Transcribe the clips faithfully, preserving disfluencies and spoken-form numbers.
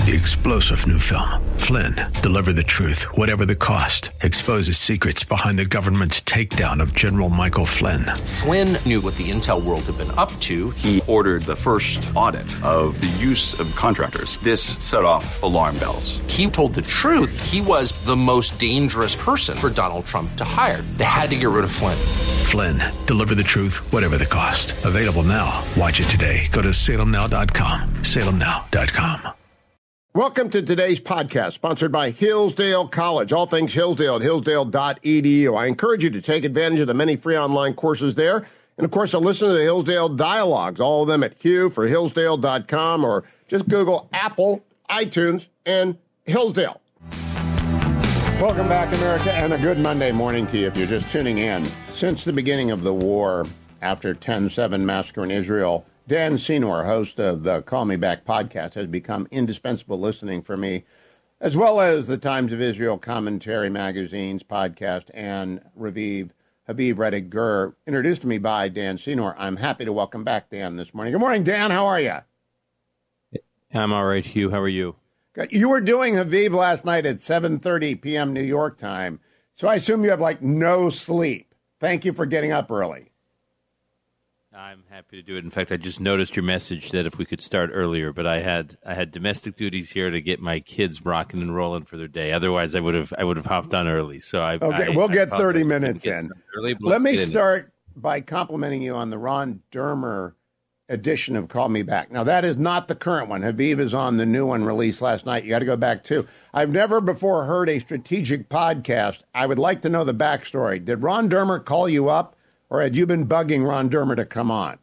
The explosive new film, Flynn, deliver the truth, whatever the cost, exposes secrets behind the government's takedown of General Michael Flynn. Flynn knew what the intel world had been up to. He ordered the first audit of the use of contractors. This set off alarm bells. He told the truth. He was the most dangerous person for Donald Trump to hire. They had to get rid of Flynn. Flynn, deliver the truth, whatever the cost. Available now. Watch it today. Go to salem now dot com. salem now dot com. Welcome to today's podcast, sponsored by Hillsdale College. All things Hillsdale at hillsdale dot e d u. I encourage you to take advantage of the many free online courses there. And, of course, to listen to the Hillsdale Dialogues, all of them at hugh for hillsdale dot com, or just Google Apple, iTunes, and Hillsdale. Welcome back, America, and a good Monday morning to you if you're just tuning in. Since the beginning of the war, after ten seven massacre in Israel, Dan Senor, host of the Call Me Back podcast, has become indispensable listening for me, as well as the Times of Israel commentary magazines, podcast, and Raviv Habib Reddig Gur, introduced to me by Dan Senor. I'm happy to welcome back Dan this morning. Good morning, Dan. How are you? I'm all right, Hugh. How are you? Good. You were doing Habib last night at seven thirty p.m. New York time, so I assume you have, like, no sleep. Thank you for getting up early. I'm happy to do it. In fact, I just noticed your message that if we could start earlier, but I had I had domestic duties here to get my kids rocking and rolling for their day. Otherwise, I would have I would have hopped on early. So I okay, I, we'll I get thirty minutes get in. Early, Let me start by complimenting you on the Ron Dermer edition of Call Me Back. Now, that is not the current one. Habib is on the new one released last night. You got to go back too. I've never before heard a strategic podcast. I would like to know the backstory. Did Ron Dermer call you up, or had you been bugging Ron Dermer to come on?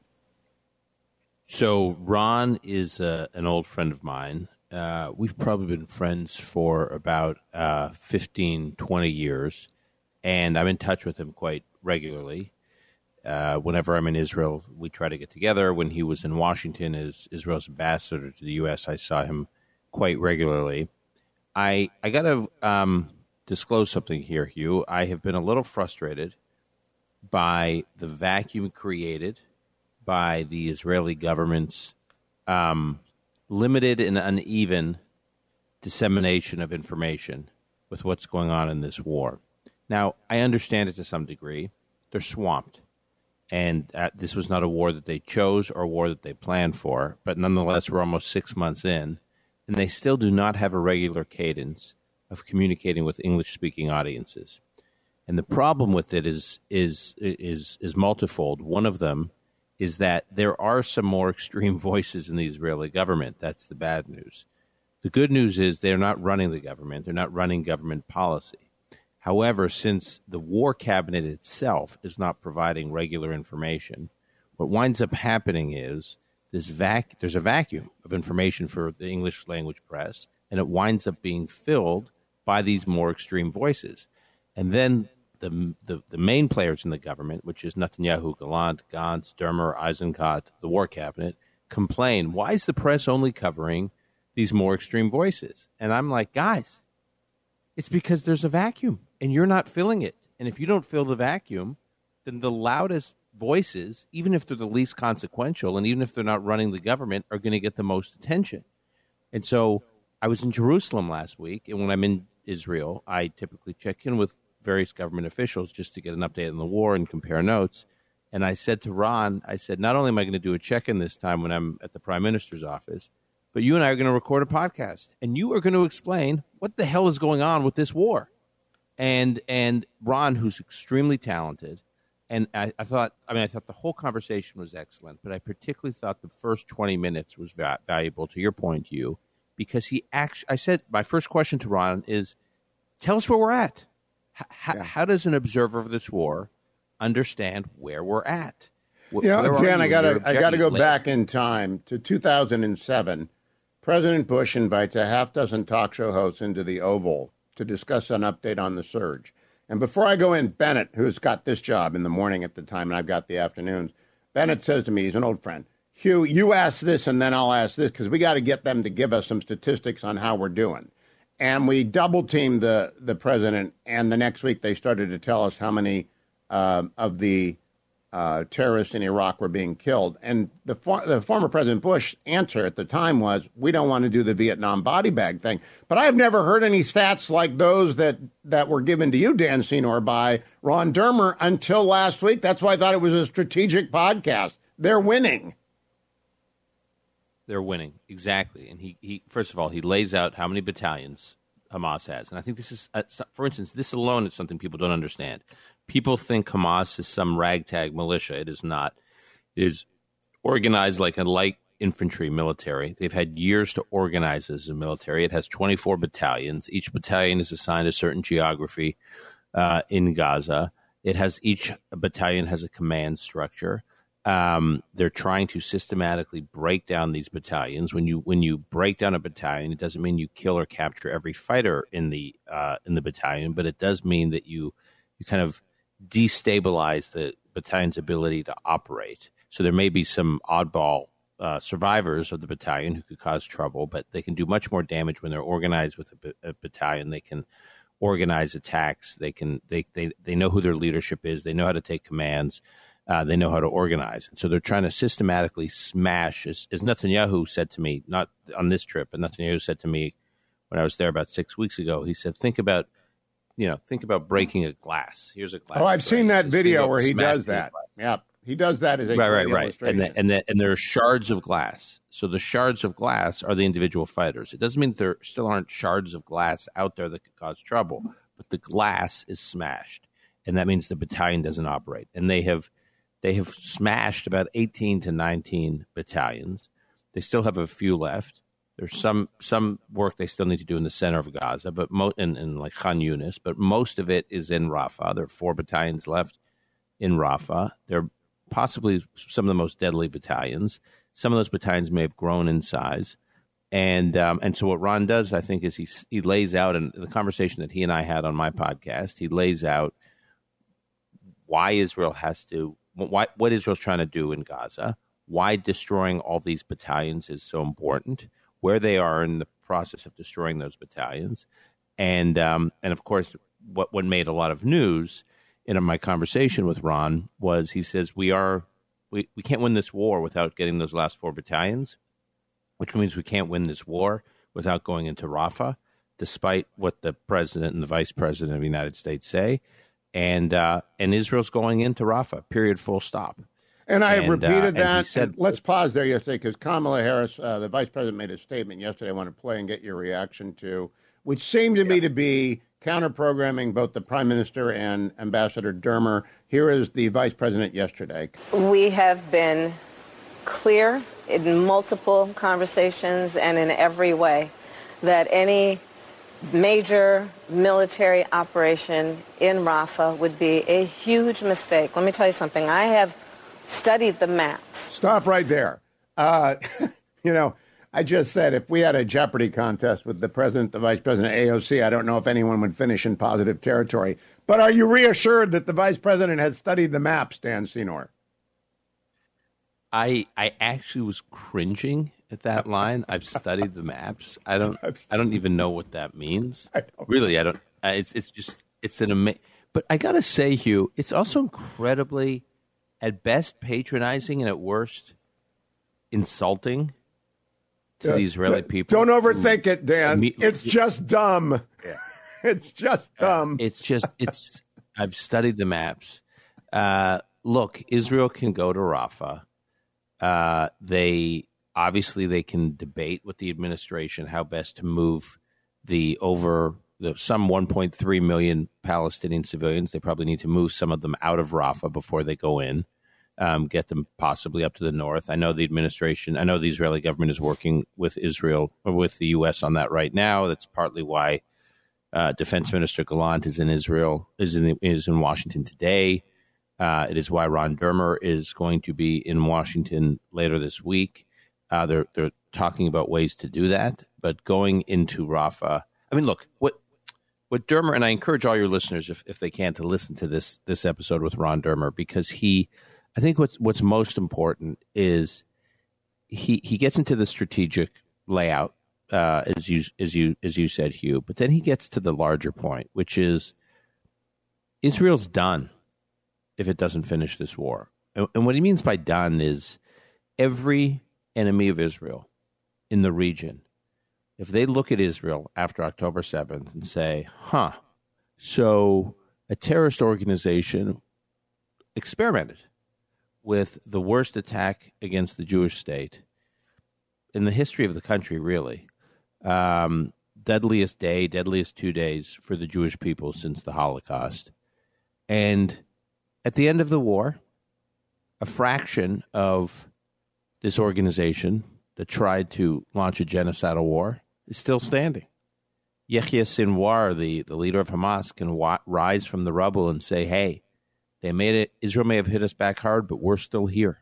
So Ron is uh, an old friend of mine. Uh, we've probably been friends for about uh, fifteen, twenty years, and I'm in touch with him quite regularly. Uh, whenever I'm in Israel, we try to get together. When he was in Washington as Israel's ambassador to the U S, I saw him quite regularly. I, I got to um, disclose something here, Hugh. I have been a little frustrated by the vacuum created by the Israeli government's um, limited and uneven dissemination of information with what's going on in this war. Now, I understand it to some degree. They're swamped. And uh, this was not a war that they chose or a war that they planned for. But nonetheless, we're almost six months in, and they still do not have a regular cadence of communicating with English-speaking audiences. And the problem with it is is is is multifold. One of them is that there are some more extreme voices in the Israeli government. That's the bad news. The good news is they're not running the government. They're not running government policy. However, since the war cabinet itself is not providing regular information, what winds up happening is this vac- there's a vacuum of information for the English language press, and it winds up being filled by these more extreme voices. And then The, the the main players in the government, which is Netanyahu, Gallant, Gantz, Dermer, Eisenkot, the war cabinet, complain, why is the press only covering these more extreme voices? And I'm like, guys, it's because there's a vacuum, and you're not filling it. And if you don't fill the vacuum, then the loudest voices, even if they're the least consequential, and even if they're not running the government, are going to get the most attention. And so I was in Jerusalem last week, and when I'm in Israel, I typically check in with various government officials just to get an update on the war and compare notes. And I said to Ron, I said, not only am I going to do a check-in this time when I'm at the Prime Minister's office, but you and I are going to record a podcast, and you are going to explain what the hell is going on with this war. And and Ron, who's extremely talented, and I, I thought, I mean, I thought the whole conversation was excellent, but I particularly thought the first twenty minutes was va- valuable, to your point, you, because he actually, I said, my first question to Ron is, tell us where we're at. H- yeah. How does an observer of this war understand where we're at? W- yeah, Dan, I got to I got to go late. back in time to two thousand seven. President Bush invites a half dozen talk show hosts into the Oval to discuss an update on the surge. And before I go in, Bennett, who's got this job in the morning at the time, and I've got the afternoons, Bennett says to me, he's an old friend, Hugh, you ask this and then I'll ask this, because we got to get them to give us some statistics on how we're doing. And we double-teamed the, the president, and the next week they started to tell us how many uh, of the uh, terrorists in Iraq were being killed. And the, for- the former President Bush answer at the time was, we don't want to do the Vietnam body bag thing. But I've never heard any stats like those that, that were given to you, Dan Senor, by Ron Dermer until last week. That's why I thought it was a strategic podcast. They're winning. They're winning, exactly. And he, he first of all, he lays out how many battalions Hamas has. And I think this is, uh, for instance, this alone is something people don't understand. People think Hamas is some ragtag militia. It is not. It is organized like a light infantry military. They've had years to organize as a military. It has twenty-four battalions. Each battalion is assigned a certain geography uh, in Gaza. It has each battalion has a command structure. Um, they're trying to systematically break down these battalions. When you when you break down a battalion, it doesn't mean you kill or capture every fighter in the uh, in the battalion, but it does mean that you you kind of destabilize the battalion's ability to operate. So there may be some oddball uh, survivors of the battalion who could cause trouble, but they can do much more damage when they're organized with a, a battalion. They can organize attacks. They can they, they they know who their leadership is. They know how to take commands. Uh, they know how to organize. And so they're trying to systematically smash, as, as Netanyahu said to me, not on this trip, but Netanyahu said to me when I was there about six weeks ago, he said, think about You know, think about breaking a glass. Here's a glass. Oh, I've right? seen that Just video where he does that. Yeah, he does that as a right, great right, right. illustration. And the, and the, and there are shards of glass. So the shards of glass are the individual fighters. It doesn't mean there still aren't shards of glass out there that could cause trouble, but the glass is smashed, and that means the battalion doesn't operate. And they have they have smashed about eighteen to nineteen battalions. They still have a few left. There's some some work they still need to do in the center of Gaza, but mo- in, in like Khan Yunis, but most of it is in Rafah. There are four battalions left in Rafah. They're possibly some of the most deadly battalions. Some of those battalions may have grown in size, and um, and so what Ron does, I think, is he he lays out in the conversation that he and I had on my podcast. He lays out why Israel has to why what Israel's trying to do in Gaza, why destroying all these battalions is so important, where they are in the process of destroying those battalions. And, um, and of course, what, what made a lot of news in my conversation with Ron was he says, we are we, we can't win this war without getting those last four battalions, which means we can't win this war without going into Rafah, despite what the president and the vice president of the United States say. And, uh, and Israel's going into Rafah, period, full stop. And I have and, repeated uh, that. Said, let's pause there yesterday because Kamala Harris, uh, the vice president, made a statement yesterday I want to play and get your reaction to, which seemed to yeah. me to be counter-programming both the prime minister and Ambassador Dermer. Here is the vice president yesterday. We have been clear in multiple conversations and in every way that any major military operation in Rafah would be a huge mistake. Let me tell you something. I have studied the maps. Stop right there. Uh, you know, I just said if we had a Jeopardy contest with the president, the vice president, A O C, I don't know if anyone would finish in positive territory. But are you reassured that the vice president has studied the maps, Dan Senor? I I actually was cringing at that line. I've studied the maps. I don't I don't even know what that means. I really, I don't. Uh, it's it's just it's an amazing. But I gotta say, Hugh, it's also incredibly, at best, patronizing and at worst, insulting to uh, the Israeli people. Don't overthink it, Dan. It's just dumb. Yeah. It's just dumb. Uh, it's just it's. I've studied the maps. Uh, look, Israel can go to Rafah. Uh, they obviously they can debate with the administration how best to move the over the some one point three million Palestinian civilians. They probably need to move some of them out of Rafah before they go in, um, get them possibly up to the north. I know the administration, I know the Israeli government is working with Israel or with the U S on that right now. That's partly why uh, Defense Minister Gallant is in Israel, is in the, is in Washington today. Uh, it is why Ron Dermer is going to be in Washington later this week. Uh, they're they're talking about ways to do that, but going into Rafah. I mean, look what what Dermer, and I encourage all your listeners, if if they can, to listen to this this episode with Ron Dermer, because he, I think what's what's most important is he he gets into the strategic layout uh, as you as you as you said, Hugh, but then he gets to the larger point, which is Israel's done if it doesn't finish this war. And what he means by done is every enemy of Israel in the region, if they look at Israel after October seventh and say, huh, so a terrorist organization experimented with the worst attack against the Jewish state in the history of the country, really. Um, deadliest day, deadliest two days for the Jewish people since the Holocaust. And at the end of the war, a fraction of this organization that tried to launch a genocidal war is still standing. Yahya Sinwar, the, the leader of Hamas, can wa- rise from the rubble and say, hey, they made it. Israel may have hit us back hard, but we're still here.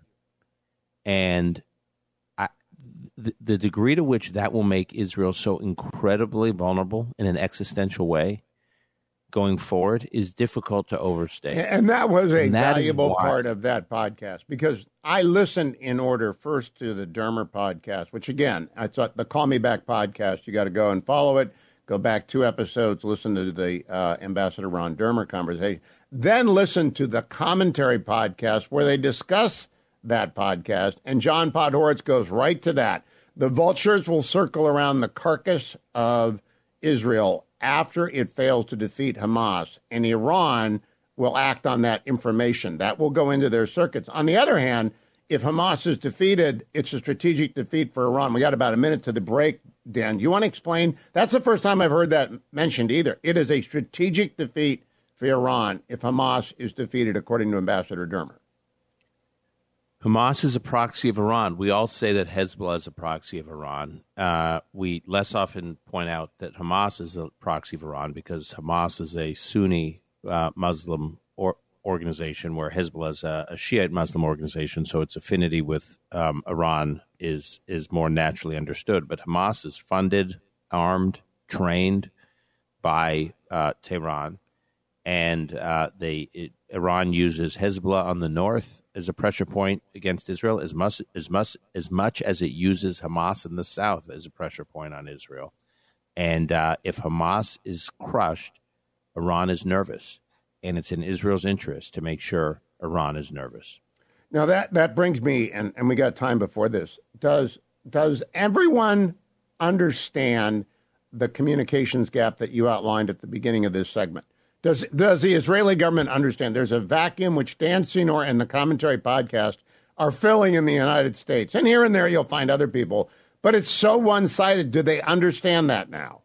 And I, the, the degree to which that will make Israel so incredibly vulnerable in an existential way going forward is difficult to overstate. And that was a and that valuable part of that podcast, because I listened in order first to the Dermer podcast, which, again, I thought the Call Me Back podcast, you got to go and follow it. Go back two episodes, listen to the uh, Ambassador Ron Dermer conversation. Then listen to the commentary podcast where they discuss that podcast. And John Podhoretz goes right to that. The vultures will circle around the carcass of Israel after it fails to defeat Hamas, and Iran will act on that information. That will go into their circuits. On the other hand, if Hamas is defeated, it's a strategic defeat for Iran. We got about a minute to the break, Dan. You want to explain? That's the first time I've heard that mentioned either. It is a strategic defeat for Iran if Hamas is defeated, according to Ambassador Dermer. Hamas is a proxy of Iran. We all say that Hezbollah is a proxy of Iran. Uh, we less often point out that Hamas is a proxy of Iran because Hamas is a Sunni uh, Muslim or, organization, where Hezbollah is a, a Shiite Muslim organization, so its affinity with um, Iran is is more naturally understood. But Hamas is funded, armed, trained by uh, Tehran, and uh, they it, Iran uses Hezbollah on the north as a pressure point against Israel, as much as much as much as it uses Hamas in the south as a pressure point on Israel. And uh, if Hamas is crushed, Iran is nervous, and it's in Israel's interest to make sure Iran is nervous. Now that that brings me, and, and we got time before this. Does does everyone understand the communications gap that you outlined at the beginning of this segment? Does does the Israeli government understand there's a vacuum which Dan Senor and the Commentary podcast are filling in the United States? And here and there you'll find other people, but it's so one-sided. Do they understand that now?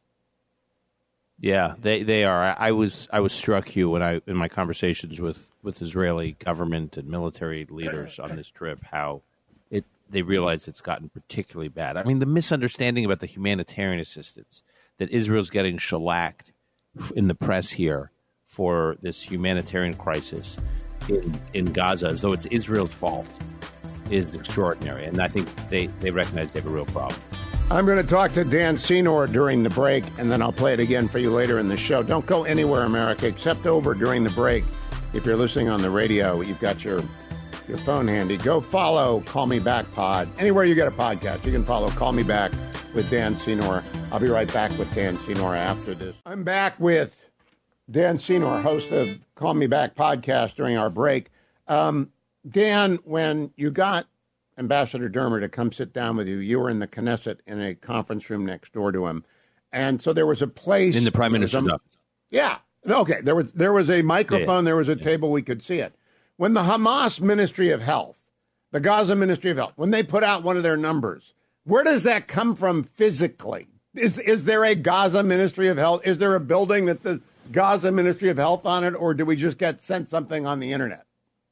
Yeah, they, they are. I, I was I was struck, Hugh, when I in my conversations with, with Israeli government and military leaders on this trip, how it they realize it's gotten particularly bad. I mean, the misunderstanding about the humanitarian assistance, that Israel's getting shellacked in the press here for this humanitarian crisis in, in Gaza, as though it's Israel's fault, is extraordinary. And I think they, they recognize they have a real problem. I'm going to talk to Dan Senor during the break, and then I'll play it again for you later in the show. Don't go anywhere, America, except over during the break. If you're listening on the radio, you've got your your phone handy. Go follow Call Me Back Pod. Anywhere you get a podcast, you can follow Call Me Back with Dan Senor. I'll be right back with Dan Senor after this. I'm back with Dan Senor, host of Call Me Back podcast during our break. Um, Dan, when you got Ambassador Dermer to come sit down with you, you were in the Knesset in a conference room next door to him. And so there was a place. In the Prime Minister's office. Yeah. Okay. There was, there was a microphone. Yeah. There was a yeah. table. We could see it. When the Hamas Ministry of Health, the Gaza Ministry of Health, when they put out one of their numbers, where does that come from physically? Is is there a Gaza Ministry of Health? Is there a building that says Gaza Ministry of Health on it, or do we just get sent something on the internet?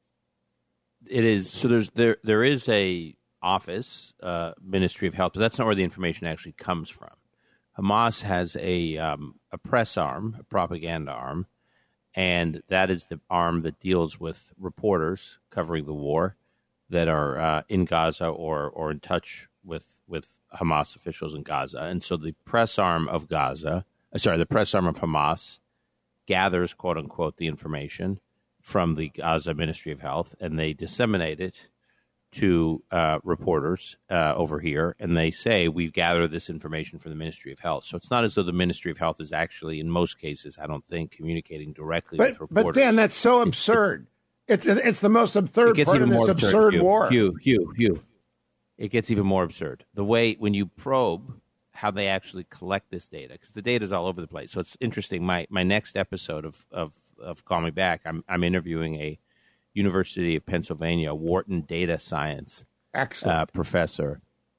It is. So there's there there is a office, uh, Ministry of Health, but that's not where the information actually comes from. Hamas has a um, a press arm, a propaganda arm, and that is the arm that deals with reporters covering the war that are uh, in Gaza or or in touch with with Hamas officials in Gaza. And so the press arm of Gaza, sorry, the press arm of Hamas gathers, quote unquote, the information from the Gaza Ministry of Health, and they disseminate it to uh, reporters uh, over here, and they say, we've gathered this information from the Ministry of Health. So it's not as though the Ministry of Health is actually, in most cases, I don't think, communicating directly but, with reporters. But, Dan, that's so absurd. It's it's the most absurd part of this absurd, absurd Hugh, war. Hugh, Hugh, Hugh. It gets even more absurd. The way when you probe how they actually collect this data, because the data is all over the place. So it's interesting. My my next episode of of, of Call Me Back, I'm I'm interviewing a University of Pennsylvania Wharton data science uh, professor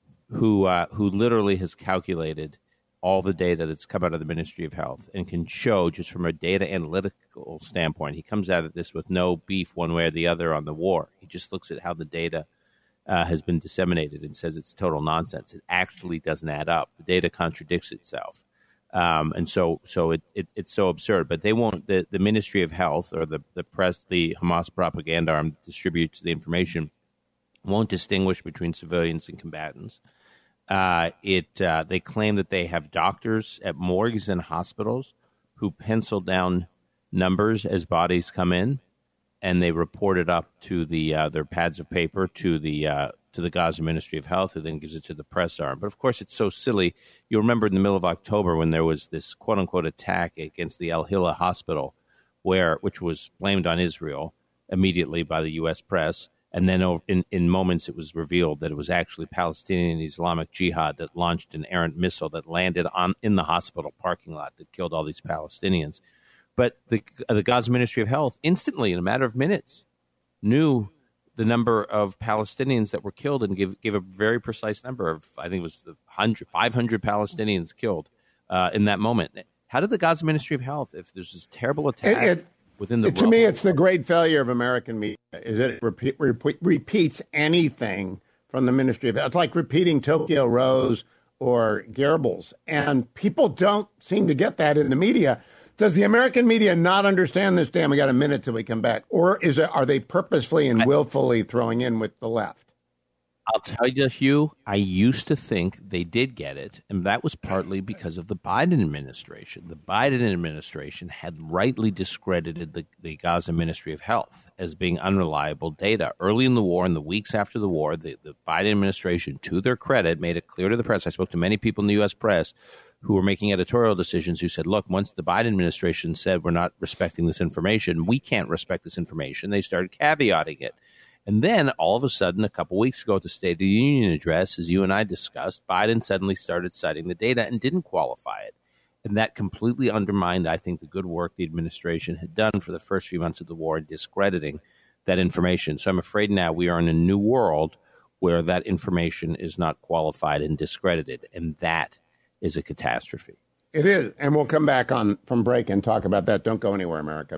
who uh, who literally has calculated all the data that's come out of the Ministry of Health and can show just from a data analytical standpoint. He comes out of this with no beef one way or the other on the war. He just looks at how the data uh, has been disseminated and says it's total nonsense. It actually doesn't add up. The data contradicts itself. Um, and so so it, it, it's so absurd. But they won't, the, the Ministry of Health or the, the press, the Hamas propaganda arm that distributes the information won't distinguish between civilians and combatants. Uh, it uh, they claim that they have doctors at morgues and hospitals who pencil down numbers as bodies come in, and they report it up to the uh, their pads of paper to the uh, to the Gaza Ministry of Health, who then gives it to the press arm. But of course, it's so silly. You remember in the middle of October when there was this quote unquote attack against the Al Hilla hospital, where which was blamed on Israel immediately by the U S press. And then in, in moments, it was revealed that it was actually Palestinian Islamic Jihad that launched an errant missile that landed on in the hospital parking lot that killed all these Palestinians. But the, the Gaza Ministry of Health instantly, in a matter of minutes, knew the number of Palestinians that were killed and gave, gave a very precise number of, I think it was the five hundred Palestinians killed uh, in that moment. How did the Gaza Ministry of Health, if there's this terrible attack... It, it- Within the to me, it's the great failure of American media is that it repeat, repeat, repeats anything from the Ministry of Health. It's like repeating Tokyo Rose or Goebbels, and people don't seem to get that in the media. Does the American media not understand this? Dan, we got a minute till we come back. Or is it, are they purposefully and willfully throwing in with the left? I'll tell you, Hugh, I used to think they did get it, and that was partly because of the Biden administration. The Biden administration had rightly discredited the, the Gaza Ministry of Health as being unreliable data. Early in the war, in the weeks after the war, the, the Biden administration, to their credit, made it clear to the press. I spoke to many people in the U S press who were making editorial decisions who said, look, once the Biden administration said we're not respecting this information, we can't respect this information, they started caveating it. And then all of a sudden, a couple weeks ago at the State of the Union address, as you and I discussed, Biden suddenly started citing the data and didn't qualify it. And that completely undermined, I think, the good work the administration had done for the first few months of the war in discrediting that information. So I'm afraid now we are in a new world where that information is not qualified and discredited. And that is a catastrophe. It is. And we'll come back on from break and talk about that. Don't go anywhere, America.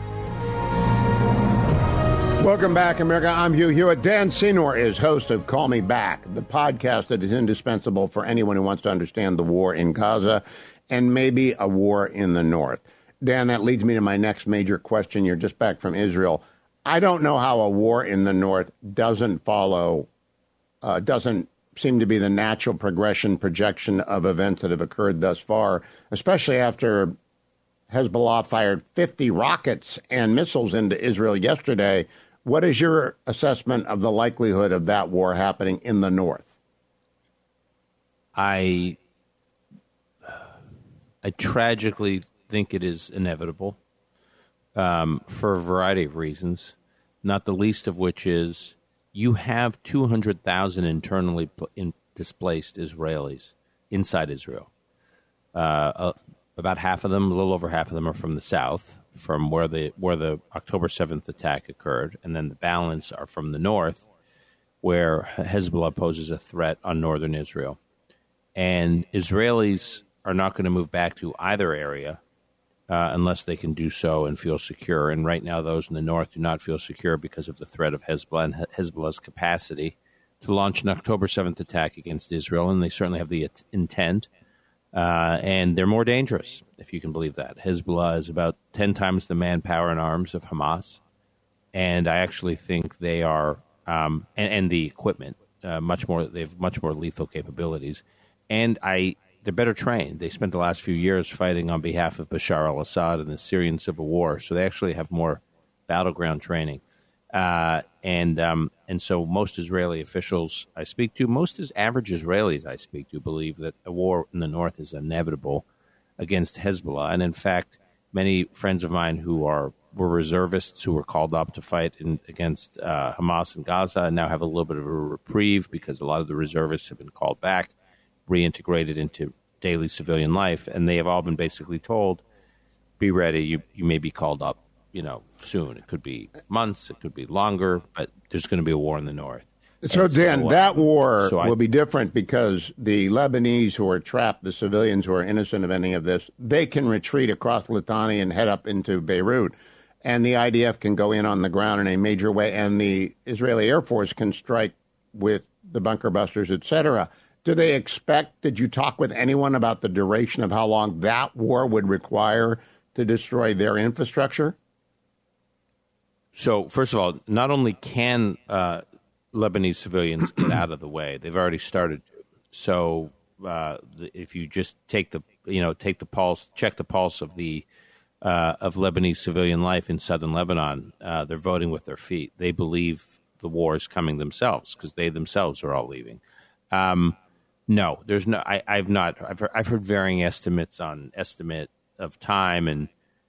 Welcome back, America. I'm Hugh Hewitt. Dan Senor is host of Call Me Back, the podcast that is indispensable for anyone who wants to understand the war in Gaza and maybe a war in the north. Dan, that leads me to my next major question. You're just back from Israel. I don't know how a war in the north doesn't follow, uh, doesn't seem to be the natural progression, projection of events that have occurred thus far, especially after Hezbollah fired fifty rockets and missiles into Israel yesterday. What is your assessment of the likelihood of that war happening in the north? I I tragically think it is inevitable um, for a variety of reasons, not the least of which is you have two hundred thousand internally pl- in displaced Israelis inside Israel. Uh, uh, about half of them, a little over half of them, are from the south, from where the where the October seventh attack occurred, and then the balance are from the north, where Hezbollah poses a threat on northern Israel. And Israelis are not going to move back to either area uh, unless they can do so and feel secure. And right now, those in the north do not feel secure because of the threat of Hezbollah and Hezbollah's capacity to launch an October seventh attack against Israel, and they certainly have the intent. Uh, and they're more dangerous, if you can believe that. Hezbollah is about ten times the manpower and arms of Hamas. And I actually think they are, um, and, and the equipment, uh, much more, they have much more lethal capabilities. And I, they're better trained. They spent the last few years fighting on behalf of Bashar al-Assad in the Syrian civil war. So they actually have more battleground training. Uh, and um, and so most Israeli officials I speak to, most is average Israelis I speak to, believe that a war in the north is inevitable against Hezbollah. And in fact, many friends of mine who are were reservists who were called up to fight in, against uh, Hamas in Gaza and now have a little bit of a reprieve because a lot of the reservists have been called back, reintegrated into daily civilian life, and they have all been basically told, be ready, you, you may be called up, you know, soon. It could be months, it could be longer, but there's going to be a war in the north. So, Dan, so, uh, that war so I, will be different because the Lebanese who are trapped, the civilians who are innocent of any of this, they can retreat across Litani and head up into Beirut. And the I D F can go in on the ground in a major way, and the Israeli Air Force can strike with the bunker busters, et cetera. Do they expect, did you talk with anyone about the duration of how long that war would require to destroy their infrastructure? So, first of all, not only can uh, Lebanese civilians get out of the way, they've already started to. So, uh, if you just take the, you know, take the pulse, check the pulse of the uh, of Lebanese civilian life in southern Lebanon, uh, they're voting with their feet. They believe the war is coming themselves because they themselves are all leaving. Um, no, there's no. I, I've not. I've heard, I've heard varying estimates on estimate of time and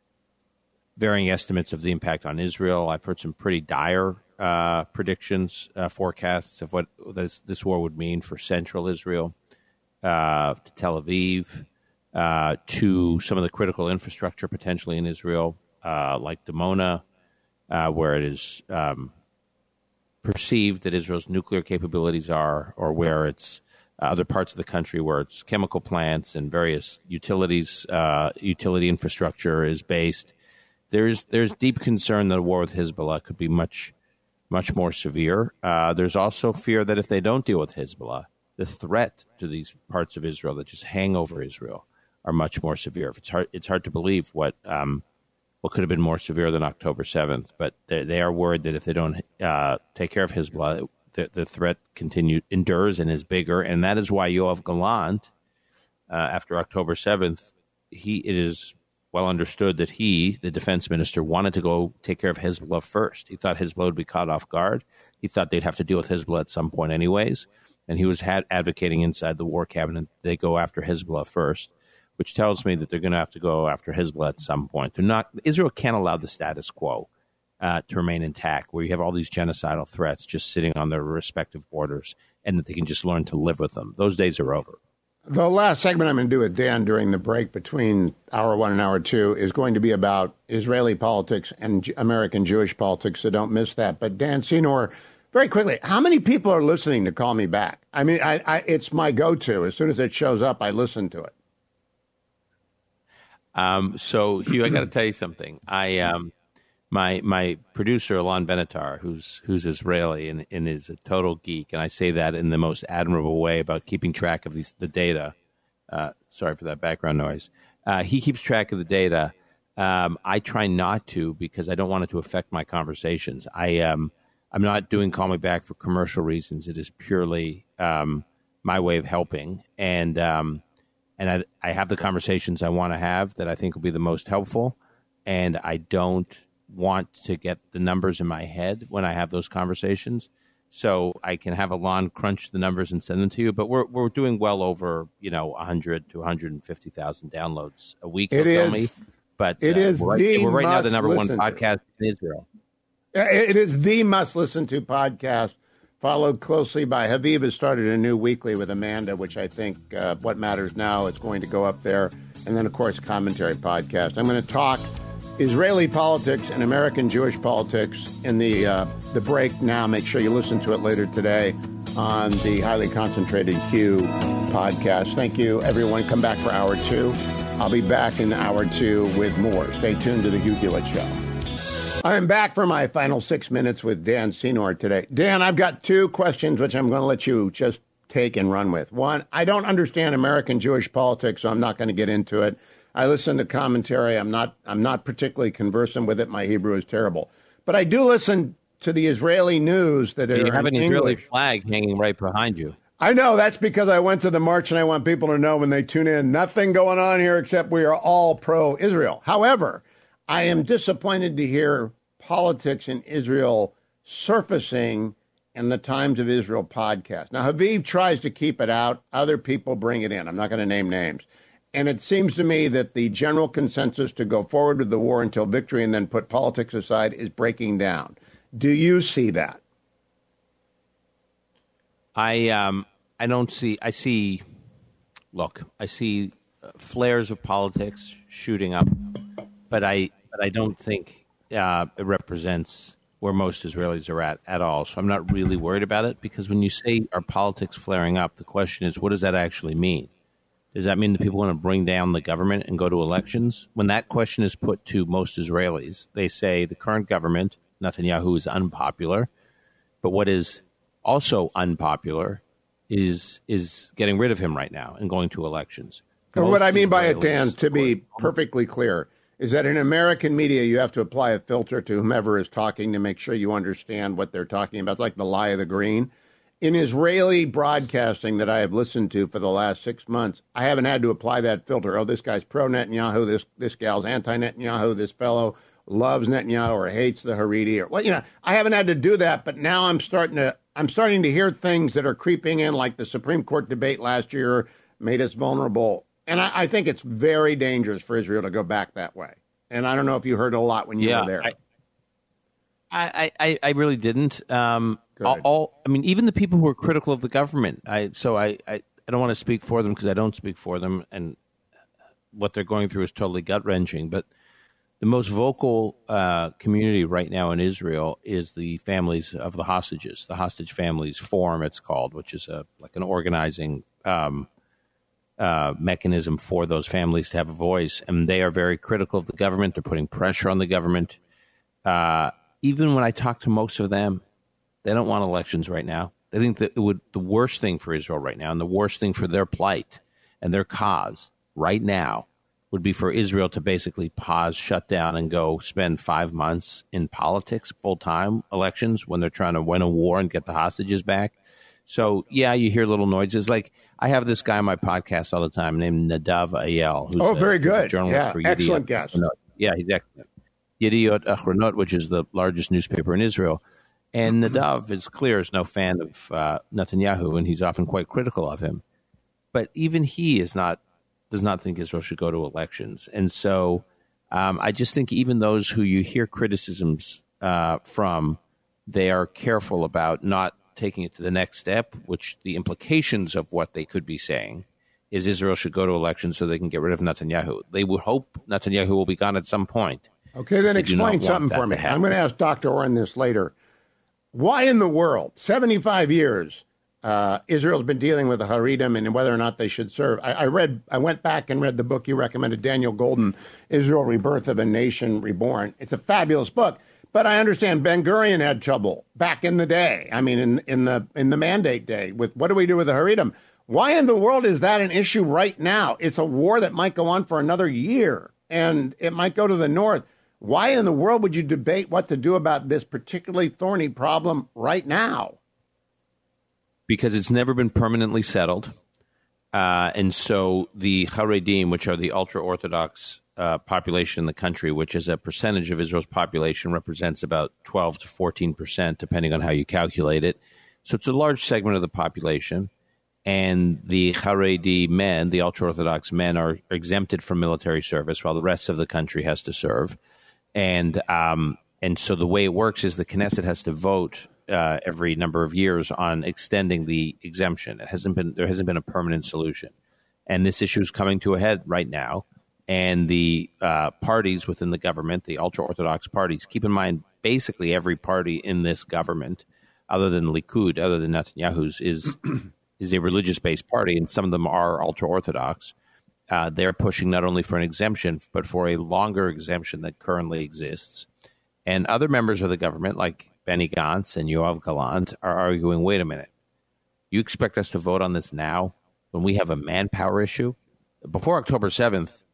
varying estimates of the impact on Israel. I've heard some pretty dire uh, predictions, uh, forecasts of what this, this war would mean for central Israel, uh, to Tel Aviv, uh, to some of the critical infrastructure potentially in Israel, uh, like Dimona, uh, where it is um, perceived that Israel's nuclear capabilities are, or where it's uh, other parts of the country where its chemical plants and various utilities, uh, utility infrastructure is based. There's there's deep concern that a war with Hezbollah could be much, much more severe. Uh, there's also fear that if they don't deal with Hezbollah, the threat to these parts of Israel that just hang over Israel are much more severe. It's hard it's hard to believe what um, what could have been more severe than October seventh, but they, they are worried that if they don't uh, take care of Hezbollah, the, the threat continue endures and is bigger, and that is why Yoav Gallant, uh, after October seventh, he it is. well understood that he, the defense minister, wanted to go take care of Hezbollah first. He thought Hezbollah would be caught off guard. He thought they'd have to deal with Hezbollah at some point anyways. And he was had, advocating inside the war cabinet they go after Hezbollah first, which tells me that they're going to have to go after Hezbollah at some point. They're not. Israel can't allow the status quo uh, to remain intact, where you have all these genocidal threats just sitting on their respective borders and that they can just learn to live with them. Those days are over. The last segment I'm going to do with Dan during the break between hour one and hour two is going to be about Israeli politics and American Jewish politics, so don't miss that. But Dan Senor, very quickly, how many people are listening to Call Me Back? I mean, I, I, it's my go-to. As soon as it shows up, I listen to it. Um, so, Hugh, I got to tell you something. I um, my my producer, Alon Benatar, who's who's Israeli and, and is a total geek, and I say that in the most admirable way about keeping track of these, the data. Uh, sorry for that background noise. Uh, he keeps track of the data. Um, I try not to because I don't want it to affect my conversations. I um, I'm not doing Call Me Back for commercial reasons. It is purely um, my way of helping, and um, and I, I have the conversations I want to have that I think will be the most helpful, and I don't want to get the numbers in my head when I have those conversations. So I can have Alon crunch the numbers and send them to you. But we're we're doing well over, you know, one hundred to one hundred fifty thousand downloads a week. It is. Me. But it uh, is we're, the right, we're right now the number one to. podcast in Israel. It is the must listen to podcast, followed closely by Haviv has started a new weekly with Amanda, which I think uh, What Matters Now is going to go up there. And then, of course, commentary podcast. I'm going to talk Israeli politics and American Jewish politics in the uh, the break now. Make sure you listen to it later today on the Highly Concentrated Q podcast. Thank you, everyone. Come back for hour two. I'll be back in hour two with more. Stay tuned to the Hugh Hewitt Show. I am back for my final six minutes with Dan Senor today. Dan, I've got two questions which I'm going to let you just take and run with. One, I don't understand American Jewish politics, so I'm not going to get into it. I listen to commentary. I'm not I'm not particularly conversant with it. My Hebrew is terrible. But I do listen to the Israeli news that you are have an in Israeli English. flag hanging right behind you. I know. That's because I went to the march, and I want people to know when they tune in, nothing going on here except we are all pro-Israel. However, I am disappointed to hear politics in Israel surfacing in the Times of Israel podcast. Now, Haviv tries to keep it out. Other people bring it in. I'm not going to name names. And it seems to me that the general consensus to go forward with the war until victory and then put politics aside is breaking down. Do you see that? I um I don't see. I see. Look, I see flares of politics shooting up, but I but I don't think uh, it represents where most Israelis are at at all. So I'm not really worried about it, because when you say our politics flaring up, the question is, what does that actually mean? Does that mean that people want to bring down the government and go to elections? When that question is put to most Israelis, they say the current government, Netanyahu, is unpopular. But what is also unpopular is is getting rid of him right now and going to elections. And what I mean by it, Israelis Dan, to be support- perfectly clear, is that in American media, you have to apply a filter to whomever is talking to make sure you understand what they're talking about. It's like the lie of the green. In Israeli broadcasting that I have listened to for the last six months, I haven't had to apply that filter. Oh, this guy's pro-Netanyahu, this this gal's anti-Netanyahu, this fellow loves Netanyahu or hates the Haredi, or well, you know, I haven't had to do that, but now I'm starting to I'm starting to hear things that are creeping in, like the Supreme Court debate last year made us vulnerable. And I, I think it's very dangerous for Israel to go back that way. And I don't know if you heard a lot when you yeah, were there. I, I, I, I really didn't. Um, Good. all, all, I mean, even the people who are critical of the government. I so I, I, I don't want to speak for them because I don't speak for them, and what they're going through is totally gut wrenching. But the most vocal uh, community right now in Israel is the families of the hostages, the Hostage Families Forum, it's called, which is a like an organizing um, uh, mechanism for those families to have a voice. And they are very critical of the government. They're putting pressure on the government. Uh, even when I talk to most of them, they don't want elections right now. They think that it would the worst thing for Israel right now, and the worst thing for their plight and their cause right now would be for Israel to basically pause, shut down, and go spend five months in politics, full-time elections, when they're trying to win a war and get the hostages back. So, yeah, you hear little noises. Like, I have this guy on my podcast all the time named Nadav Ayel. Who's oh, a, very who's a good. journalist Yeah, for excellent Yediot guest. Achronot. Yeah, he's excellent. Yediot Achronot, which is the largest newspaper in Israel. And Nadav, it's clear, is no fan of uh, Netanyahu, and he's often quite critical of him. But even he is not does not think Israel should go to elections. And so um, I just think even those who you hear criticisms uh, from, they are careful about not taking it to the next step, which the implications of what they could be saying is Israel should go to elections so they can get rid of Netanyahu. They would hope Netanyahu will be gone at some point. Okay, then They do not explain want something that for to me. happen. I'm going to ask Doctor Oren this later. Why in the world, seventy-five years, uh, Israel's been dealing with the Haredim and whether or not they should serve? I, I read, I went back and read the book you recommended, Daniel Golden, Israel, Rebirth of a Nation Reborn. It's a fabulous book, but I understand Ben Gurion had trouble back in the day. I mean, in in the in the mandate day with what do we do with the Haredim? Why in the world is that an issue right now? It's a war that might go on for another year, and it might go to the north. Why in the world would you debate what to do about this particularly thorny problem right now? Because it's never been permanently settled. Uh, and so the Haredim, which are the ultra-Orthodox uh, population in the country, which is a percentage of Israel's population, represents about twelve to fourteen percent, depending on how you calculate it. So it's a large segment of the population. And the Haredi men, the ultra-Orthodox men, are exempted from military service while the rest of the country has to serve. And um, and so the way it works is the Knesset has to vote uh, every number of years on extending the exemption. It hasn't been there hasn't been a permanent solution, and this issue is coming to a head right now. And the uh, parties within the government, the ultra-Orthodox parties, keep in mind, basically every party in this government, other than Likud, other than Netanyahu's, is is a religious-based party, and some of them are ultra-Orthodox. Uh, they're pushing not only for an exemption, but for a longer exemption that currently exists. And other members of the government, like Benny Gantz and Yoav Gallant, are arguing, wait a minute, you expect us to vote on this now when we have a manpower issue? Before October seventh,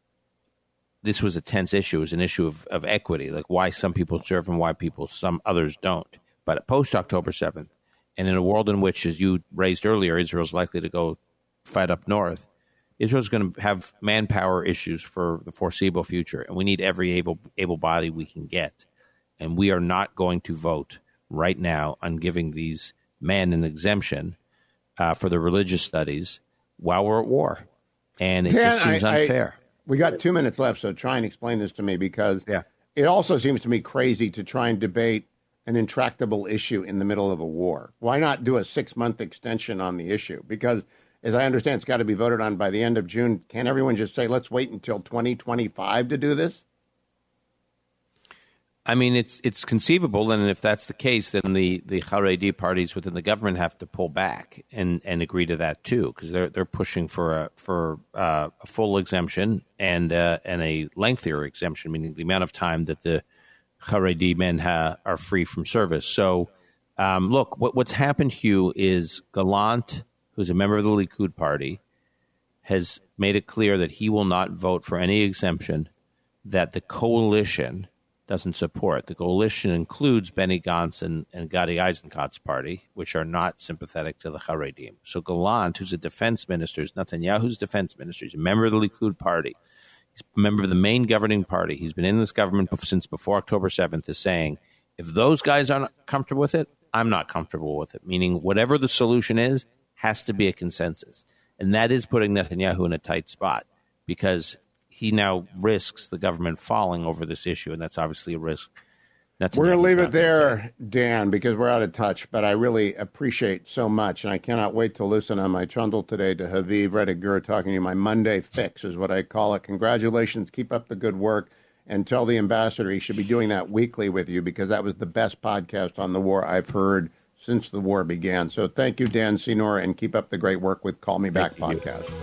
this was a tense issue. It was an issue of, of equity, like why some people serve and why people, some others don't. But post-October seventh, and in a world in which, as you raised earlier, Israel's likely to go fight up north, Israel's going to have manpower issues for the foreseeable future, and we need every able able body we can get. And we are not going to vote right now on giving these men an exemption uh, for the religious studies while we're at war. And it Dan, just seems I, unfair. I, we got two minutes left, so try and explain this to me, because yeah. it also seems to me crazy to try and debate an intractable issue in the middle of a war. Why not do a six-month extension on the issue? Because, as I understand, it's got to be voted on by the end of June. Can't everyone just say, let's wait until twenty twenty-five to do this? I mean, it's it's conceivable, and if that's the case, then the, the Haredi parties within the government have to pull back and, and agree to that too, because they're they're pushing for a for uh, a full exemption and uh, and a lengthier exemption, meaning the amount of time that the Haredi men ha- are free from service. So, um, look, what, what's happened, Hugh, is Gallant, who's a member of the Likud party, has made it clear that he will not vote for any exemption that the coalition doesn't support. The coalition includes Benny Gantz and, and Gadi Eisenkot's party, which are not sympathetic to the Haredim. So Gallant, who's a defense minister, is Netanyahu's defense minister. He's a member of the Likud party. He's a member of the main governing party. He's been in this government since before October seventh, is saying, if those guys aren't comfortable with it, I'm not comfortable with it, meaning whatever the solution is, has to be a consensus. And that is putting Netanyahu in a tight spot, because he now risks the government falling over this issue, and that's obviously a risk. Netanyahu's We're going to leave it not gonna there, take. Dan, because we're out of touch, but I really appreciate so much, and I cannot wait to listen on my trundle today to Haviv Rediger talking to you. My Monday fix is what I call it. Congratulations. Keep up the good work, and tell the ambassador he should be doing that weekly with you, because that was the best podcast on the war I've heard since the war began. So thank you, Dan Senor, and keep up the great work with Call Me Back Thank podcast. You.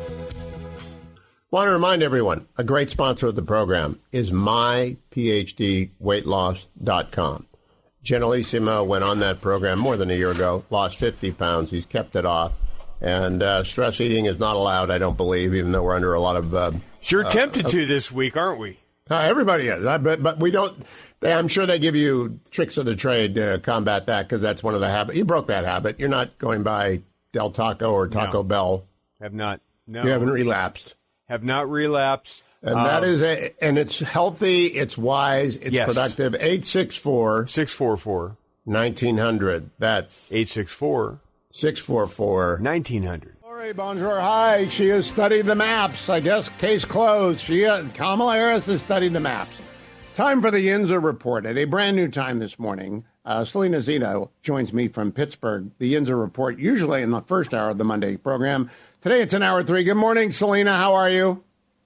Want to remind everyone, a great sponsor of the program is my P H D weight loss dot com. Generalissimo went on that program more than a year ago, lost fifty pounds. He's kept it off. And uh, stress eating is not allowed, I don't believe, even though we're under a lot of... Uh, sure uh, tempted uh, to this week, aren't we? Uh, everybody is, uh, but but we don't. They, I'm sure they give you tricks of the trade to combat that, because that's one of the habits. You broke that habit. You're not going by Del Taco or Taco No. Bell. Have not. No. You haven't relapsed. Have not relapsed. And um, that is a, and it's healthy, it's wise, it's Yes. productive. eight six four, six four four, nineteen hundred. That's eight six four, six four four, nineteen hundred. Lori, bonjour, hi. She has studied the maps. I guess case closed. She, uh, Kamala Harris has studied the maps. Time for the Yinzer Report. At a brand new time this morning, uh, Selena Zito joins me from Pittsburgh. The Yinzer Report, usually in the first hour of the Monday program. Today it's an hour three. Good morning, Selena. How are you?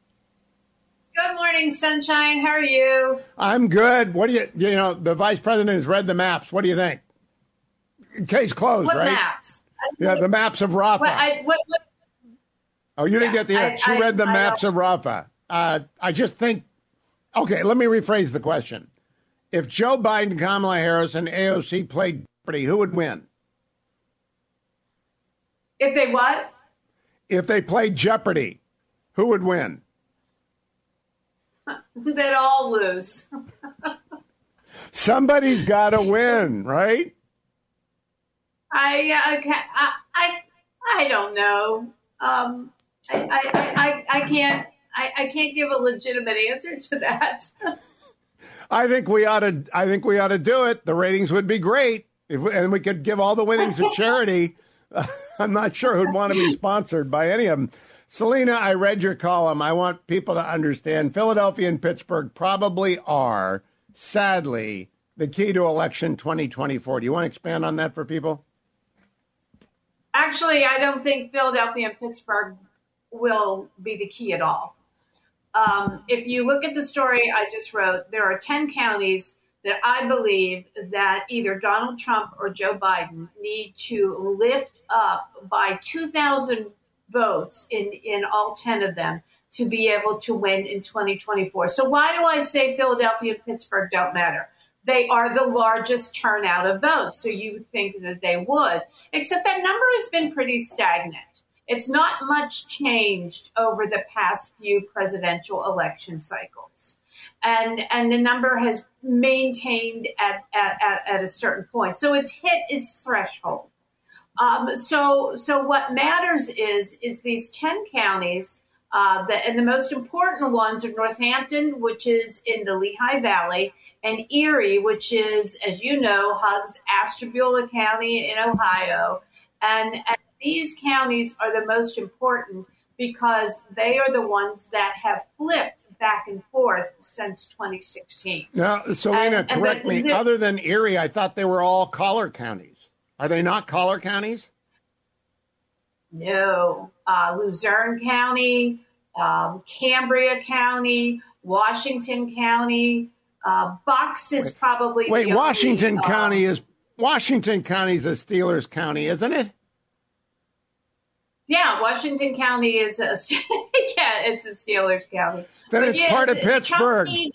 Good morning, Sunshine. How are you? I'm good. What do you, you know, the vice president has read the maps. What do you think? Case closed, What right? maps? Yeah, the maps of Rafah. What, I, what, what, oh, you didn't yeah, get the, I- she I- read the I maps of Rafah. Uh, I just think, okay, let me rephrase the question. If Joe Biden, Kamala Harris, and A O C played Jeopardy, who would win? if they what? If they played Jeopardy, who would win? They'd all lose. Somebody's got to win, right? I, uh, okay, I, I, I don't know. Um, I, I, I, I can't, I, I can't give a legitimate answer to that. I think we ought to. I think we ought to do it. The ratings would be great, if, and we could give all the winnings to charity. Uh, I'm not sure who'd want to be sponsored by any of them. Selena, I read your column. I want people to understand Philadelphia and Pittsburgh probably are, sadly, the key to election twenty twenty-four. Do you want to expand on that for people? Actually, I don't think Philadelphia and Pittsburgh will be the key at all. Um, if you look at the story I just wrote, there are ten counties that I believe that either Donald Trump or Joe Biden need to lift up by two thousand votes in, in all ten of them to be able to win in twenty twenty-four. So why do I say Philadelphia and Pittsburgh don't matter? They are the largest turnout of votes, so you think that they would, except that number has been pretty stagnant. It's not much changed over the past few presidential election cycles. And and the number has maintained at, at, at, at a certain point. So it's hit its threshold. Um, so so what matters is is these ten counties, uh, the, and the most important ones are Northampton, which is in the Lehigh Valley, and Erie, which is, as you know, hugs Ashtabula County in Ohio. And, and these counties are the most important because they are the ones that have flipped back and forth since twenty sixteen. Now, Selena, And- and correct the- me. the- Other than Erie, I thought they were all collar counties. Are they not collar counties? No, uh, Luzerne County, um, Cambria County, Washington County, uh, Bucks is probably Wait, the Washington only, uh, County is Washington County is a Steelers county, isn't it? Yeah, Washington County is a yeah, it's a Steelers county. Then But it's yeah, part of the Pittsburgh. county-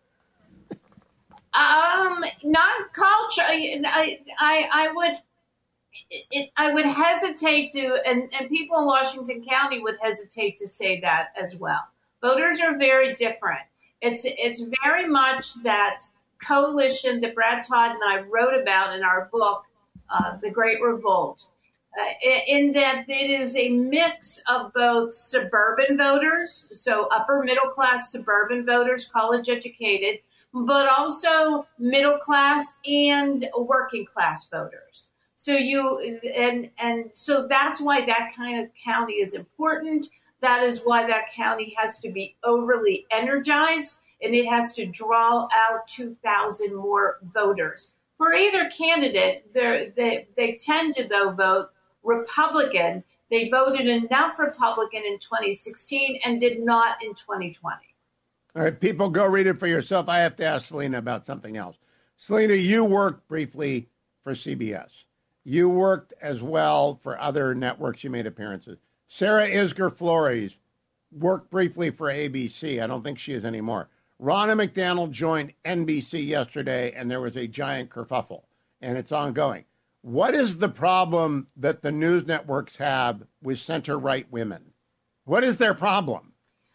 um, not culture. I, I, I would, it, I would hesitate to, and, and people in Washington County would hesitate to say that as well. Voters are very different. It's, it's very much that coalition that Brad Todd and I wrote about in our book, uh, The Great Revolt. Uh, in that it is a mix of both suburban voters, so upper middle class suburban voters, college educated, but also middle class and working class voters. So you and and so that's why that kind of county is important. That is why that county has to be overly energized, and it has to draw out two thousand more voters. For either candidate, they they tend to though vote Republican. They voted enough Republican in twenty sixteen and did not in twenty twenty. All right, people, go read it for yourself. I have to ask Selena about something else. Selena, you worked briefly for C B S. You worked as well for other networks. You made appearances. Sarah Isgur Flores worked briefly for A B C. I don't think she is anymore. Ronna McDaniel joined N B C yesterday, and there was a giant kerfuffle, and it's ongoing. What is the problem that the news networks have with center-right women? What is their problem?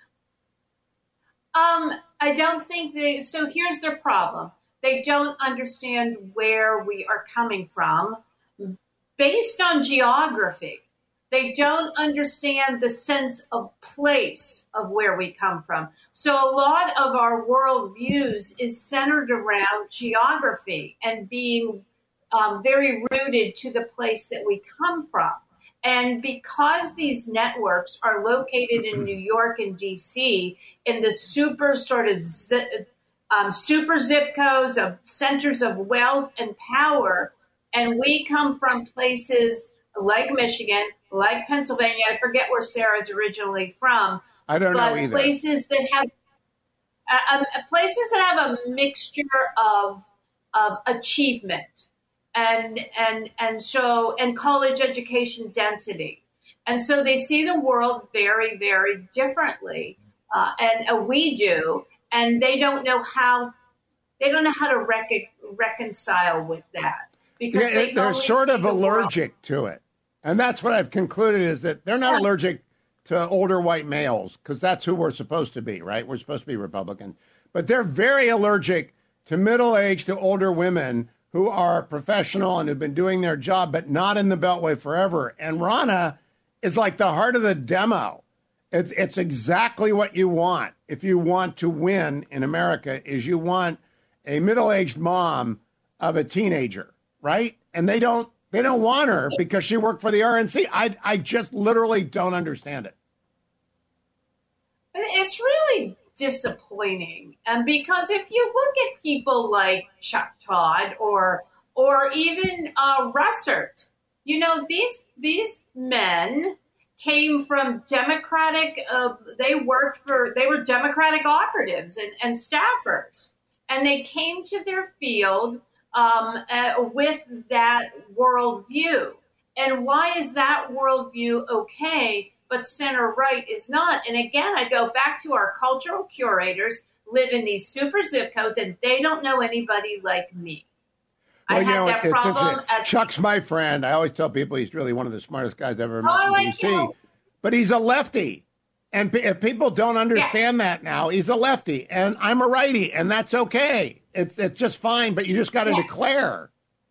Um, I don't think they, so here's their problem. They don't understand where we are coming from based on geography. They don't understand the sense of place of where we come from. So a lot of our worldviews is centered around geography and being um, very rooted to the place that we come from. And because these networks are located in New York and D C in the super sort of zip, um, super zip codes of centers of wealth and power, and we come from places like Michigan, like Pennsylvania. I forget where Sarah's originally from. I don't but know either. Places that have uh, um, places that have a mixture of of achievement. And and and so and college education density, and so they see the world very very differently, uh, and uh, we do, and they don't know how they don't know how to rec- reconcile with that because Yeah, they they're only sort see of the allergic world. to it. And that's what I've concluded is that they're not Yeah. allergic to older white males because that's who we're supposed to be, right? We're supposed to be Republican. But they're very allergic to middle-aged to older women who are professional and who've been doing their job, but not in the Beltway forever. And Ronna is like the heart of the demo. It's, it's exactly what you want if you want to win in America is you want a middle-aged mom of a teenager, right? And they don't they don't want her because she worked for the R N C. I, I just literally don't understand it. It's really disappointing, and because if you look at people like Chuck Todd or or even uh, Russert, you know these these men came from Democratic. Uh, they worked for they were Democratic operatives and, and staffers, and they came to their field um, uh, with that worldview. And why is that worldview okay? But center right is not. And again, I go back to our cultural curators live in these super zip codes, and they don't know anybody like me. Well, I you had know, that it's problem. interesting. At, Chuck's my friend. I always tell people he's really one of the smartest guys I've ever met Oh, I in like D C. you. But he's a lefty. And p- if people don't understand that now, he's a lefty. And I'm a righty, and that's okay. It's, it's just fine, but you just got to Yeah. declare.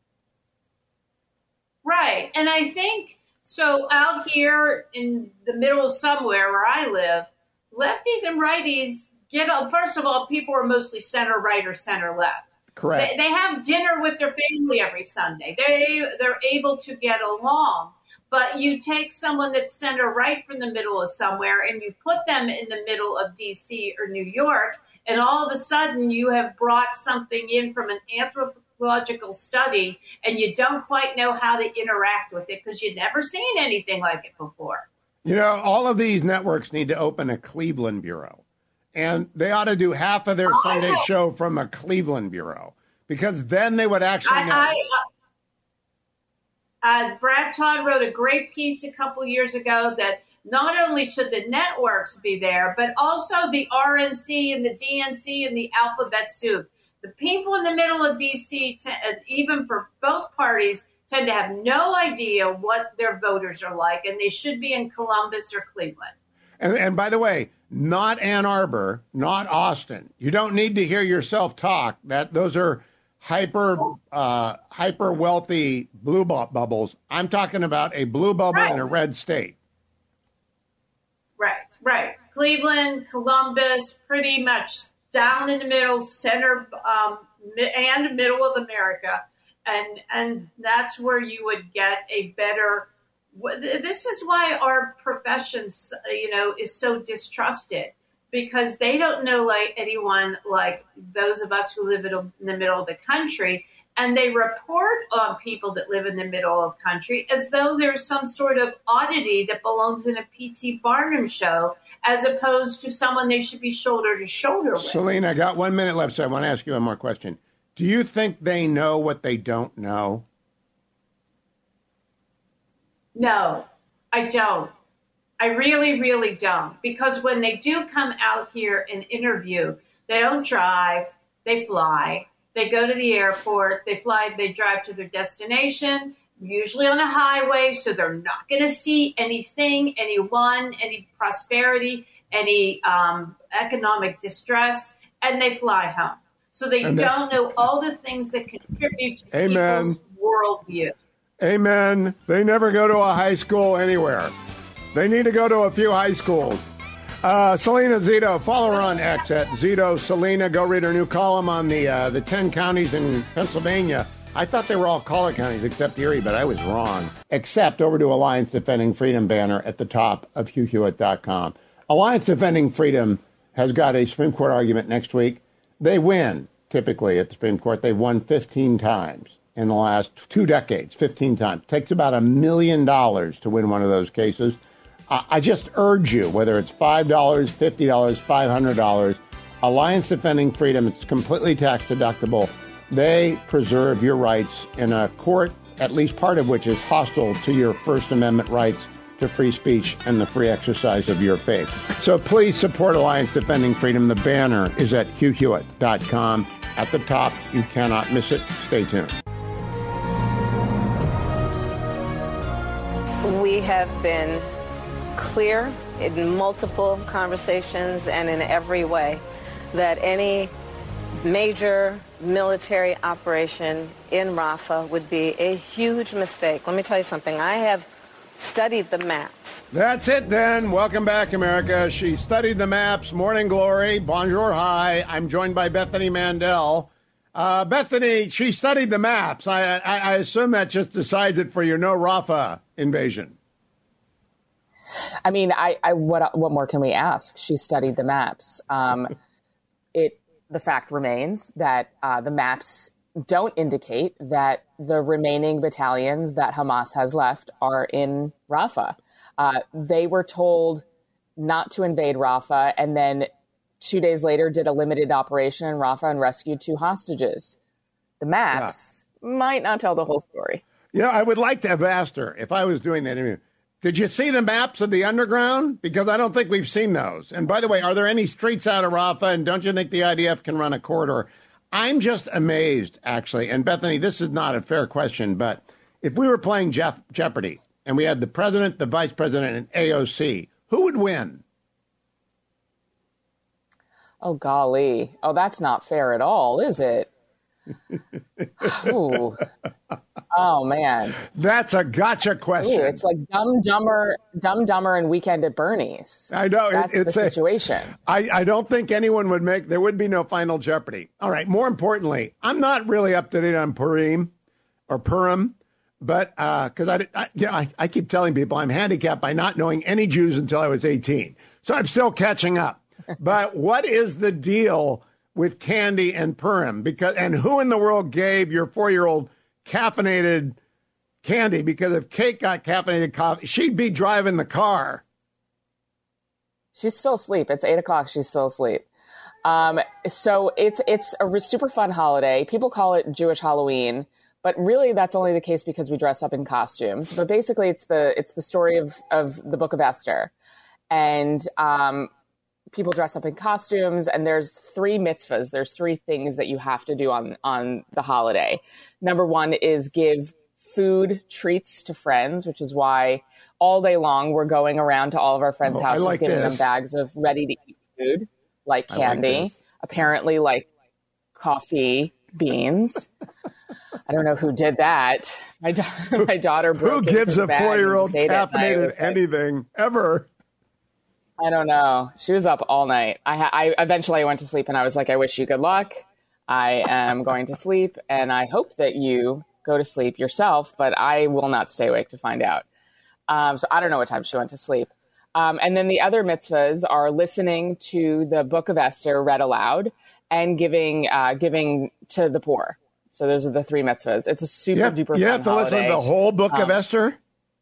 Right. And I think, so out here in the middle of somewhere where I live, lefties and righties get, a, first of all, people are mostly center right or center left. Correct. They, they have dinner with their family every Sunday. They, they're able to get along. But you take someone that's center right from the middle of somewhere and you put them in the middle of D C or New York, and all of a sudden you have brought something in from an anthropological study and you don't quite know how to interact with it because you've never seen anything like it before. You know, all of these networks need to open a Cleveland bureau, and they ought to do half of their Oh, Sunday show from a Cleveland bureau, because then they would actually know. I, I, uh, Brad Todd wrote a great piece a couple years ago that not only should the networks be there, but also the R N C and the D N C and the alphabet soup. The people in the middle of D C, t- even for both parties, tend to have no idea what their voters are like, and they should be in Columbus or Cleveland. And, and by the way, not Ann Arbor, not Austin. You don't need to hear yourself talk. That those are hyper uh, hyper wealthy blue bu- bubbles. I'm talking about a blue bubble Right. in a red state. Right, right. Cleveland, Columbus, pretty much down in the middle, center um, mi- and middle of America. And and that's where you would get a better. This is why our profession, you know, is so distrusted, because they don't know like anyone like those of us who live in the middle of the country, and they report on people that live in the middle of the country as though there's some sort of oddity that belongs in a P T Barnum show, as opposed to someone they should be shoulder to shoulder with. Selena, I got one minute left, so I want to ask you one more question. Do you think they know what they don't know? No, I don't. I really, really don't. Because when they do come out here and interview, they don't drive, they fly. They go to the airport, they fly, they drive to their destination, usually on a highway, so they're not going to see anything, anyone, any prosperity, any um, economic distress, and they fly home. So they And don't know all the things that contribute to Amen. people's worldview. Amen. They never go to a high school anywhere. They need to go to a few high schools. Uh, Selena Zito, follow her on X at Zito Selena. Go read her new column on the uh, the ten counties in Pennsylvania. I thought they were all collar counties except Erie, but I was wrong. Except over to Alliance Defending Freedom banner at the top of Hugh Hewitt dot com. Alliance Defending Freedom has got a Supreme Court argument next week. They win, typically, at the Supreme Court. They've won fifteen times in the last two decades, fifteen times. It takes about a million dollars to win one of those cases. I just urge you, whether it's five dollars, fifty dollars, five hundred dollars, Alliance Defending Freedom, it's completely tax deductible. They preserve your rights in a court, at least part of which is hostile to your First Amendment rights to free speech and the free exercise of your faith. So please support Alliance Defending Freedom. The banner is at Hugh Hewitt dot com. At the top, you cannot miss it. Stay tuned. We have been clear in multiple conversations and in every way that any major military operation in Rafah would be a huge mistake. Let me tell you something. I have studied the maps. That's it then. Welcome back, America. She studied the maps. Morning glory. Bonjour. Hi. I'm joined by Bethany Mandel. Uh, Bethany, she studied the maps. I, I, I assume that just decides it for your no Rafah invasion. I mean, I, I what what more can we ask? She studied the maps. Um, it the fact remains that uh, the maps don't indicate that the remaining battalions that Hamas has left are in Rafah. Uh, they were told not to invade Rafah, and then two days later did a limited operation in Rafah and rescued two hostages. The maps yeah. might not tell the whole story. You know, I would like to have asked her if I was doing that interview. Did you see the maps of the underground? Because I don't think we've seen those. And by the way, are there any streets out of Rafah? And don't you think the I D F can run a corridor? I'm just amazed, actually. And Bethany, this is not a fair question, but if we were playing Jeff Jeopardy and we had the president, the vice president, and A O C, who would win? Oh, golly. Oh, that's not fair at all, is it? Ooh. Oh, man. That's a gotcha question. Ooh, it's like Dumb, Dumber, Dumb, Dumber and Weekend at Bernie's. I know. That's it, it's the a, situation. I, I don't think anyone would make, there would be no Final Jeopardy. All right. More importantly, I'm not really up to date on Purim or Purim, but because uh, I, I, you know, I, I keep telling people I'm handicapped by not knowing any Jews until I was eighteen. So I'm still catching up. But what is the deal with candy and Purim? Because and who in the world gave your four-year-old caffeinated candy? Because if Kate got caffeinated coffee, she'd be driving the car. She's still asleep. It's eight o'clock. She's still asleep. Um, so it's it's a super fun holiday. People call it Jewish Halloween, but really that's only the case because we dress up in costumes. But basically, it's the it's the story of of the Book of Esther, and um, people dress up in costumes. And there's three mitzvahs. There's three things that you have to do on on the holiday. Number one is give food treats to friends, which is why all day long we're going around to all of our friends' oh, houses like giving this. them bags of ready to eat food. Like candy, like apparently like coffee beans. I don't know who did that. My, da- my daughter broke Who gives a four-year-old caffeinated like, anything ever? I don't know. She was up all night. I, ha- I eventually I went to sleep and I was like, I wish you good luck. I am going to sleep and I hope that you go to sleep yourself, but I will not stay awake to find out. Um, so I don't know what time she went to sleep. Um, and then the other mitzvahs are listening to the Book of Esther read aloud and giving uh, giving to the poor. So those are the three mitzvahs. It's a super you have, duper You fun have to holiday. listen to the whole Book um, of Esther?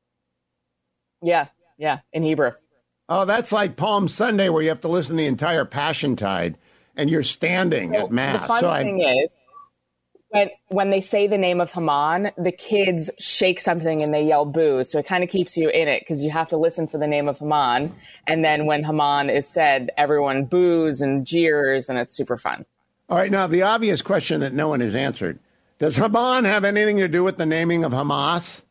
Yeah, yeah, in Hebrew. Oh, that's like Palm Sunday where you have to listen to the entire Passiontide and you're standing so at Mass. The fun so thing I... is, When when they say the name of Haman, the kids shake something and they yell boo. So it kind of keeps you in it because you have to listen for the name of Haman. And then when Haman is said, everyone boos and jeers, and it's super fun. All right. Now, the obvious question that no one has answered. Does Haman have anything to do with the naming of Hamas?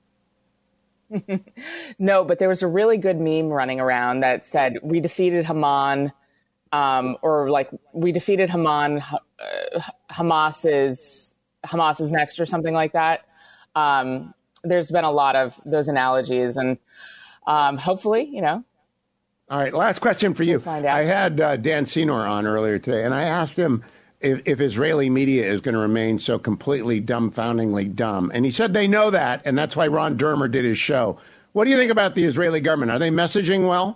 No, but there was a really good meme running around that said, we defeated Haman, um, or like, we defeated Haman, uh, Hamas is, Hamas is next, or something like that. Um, there's been a lot of those analogies, and um, hopefully, you know. All right, last question for you. We'll find out. I had uh, Dan Senor on earlier today, and I asked him if, if Israeli media is going to remain so completely dumbfoundingly dumb. And he said they know that, and that's why Ron Dermer did his show. What do you think about the Israeli government? Are they messaging well?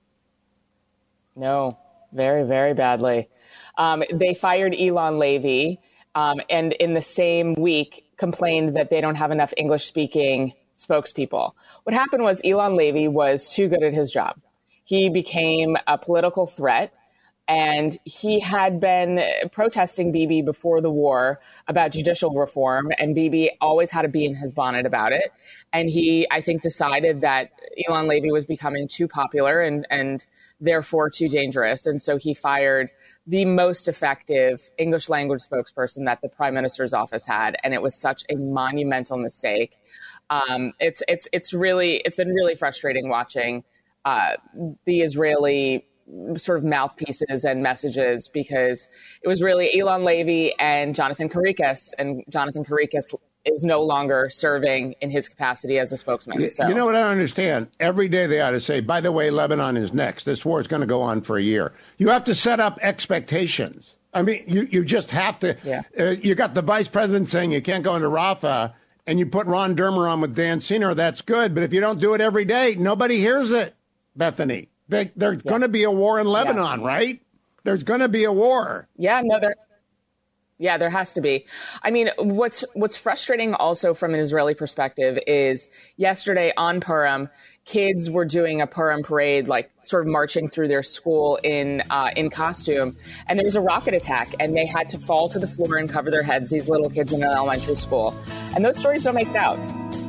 No, very, very badly. Um, they fired Elon Levy, um, and in the same week complained that they don't have enough English-speaking spokespeople. What happened was Elon Levy was too good at his job. He became a political threat, and he had been protesting Bibi before the war about judicial reform, and Bibi always had a bee in his bonnet about it. And he, I think, decided that Elon Levy was becoming too popular and, and therefore too dangerous. And so he fired the most effective English language spokesperson that the prime minister's office had. And it was such a monumental mistake. Um, it's, it's, it's really, it's been really frustrating watching uh, the Israeli sort of mouthpieces and messages, because it was really Elon Levy and Jonathan Karikas, and Jonathan Karikas is no longer serving in his capacity as a spokesman. So. You know what I don't understand? Every day they ought to say, by the way, Lebanon is next. This war is going to go on for a year. You have to set up expectations. I mean, you, you just have to. Yeah. Uh, you got the vice president saying you can't go into Rafah, and you put Ron Dermer on with Dan Senor. That's good. But if you don't do it every day, nobody hears it, Bethany. They, there's yeah. going to be a war in Lebanon, yeah. right? There's going to be a war. Yeah, no, there. Yeah, there has to be. I mean, what's what's frustrating also from an Israeli perspective is yesterday on Purim, kids were doing a Purim parade, like sort of marching through their school in uh, in costume, and there was a rocket attack, and they had to fall to the floor and cover their heads. These little kids in an elementary school, and those stories don't make it out.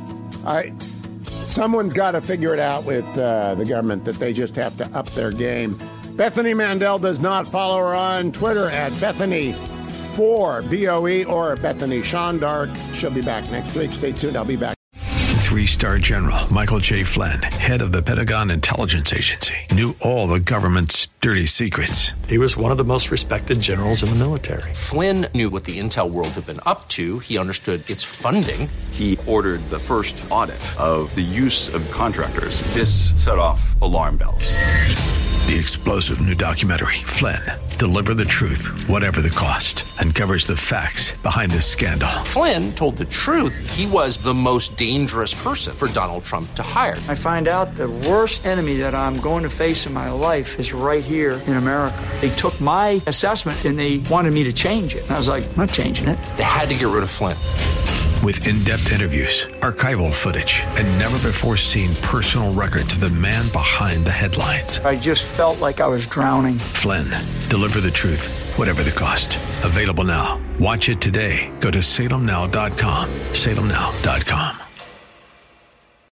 I. Someone's got to figure it out with uh, the government that they just have to up their game. Bethany Mandel does not. Follow her on Twitter at Bethany four, B O E, or Bethany Shondark. She'll be back next week. Stay tuned. I'll be back. Three-star General Michael J. Flynn, head of the Pentagon Intelligence Agency, knew all the government's dirty secrets. He was one of the most respected generals in the military. Flynn knew what the intel world had been up to. He understood its funding. He ordered the first audit of the use of contractors. This set off alarm bells. The explosive new documentary, Flynn, Deliver the Truth, Whatever the Cost, uncovers the facts behind this scandal. Flynn told the truth. He was the most dangerous person for Donald Trump to hire. I find out the worst enemy that I'm going to face in my life is right here in America. They took my assessment and they wanted me to change it. And I was like, I'm not changing it. They had to get rid of Flynn. With in-depth interviews, archival footage, and never-before-seen personal records of the man behind the headlines. I just felt like I was drowning. Flynn, Deliver the Truth, Whatever the Cost. Available now. Watch it today. Go to salem now dot com. salem now dot com.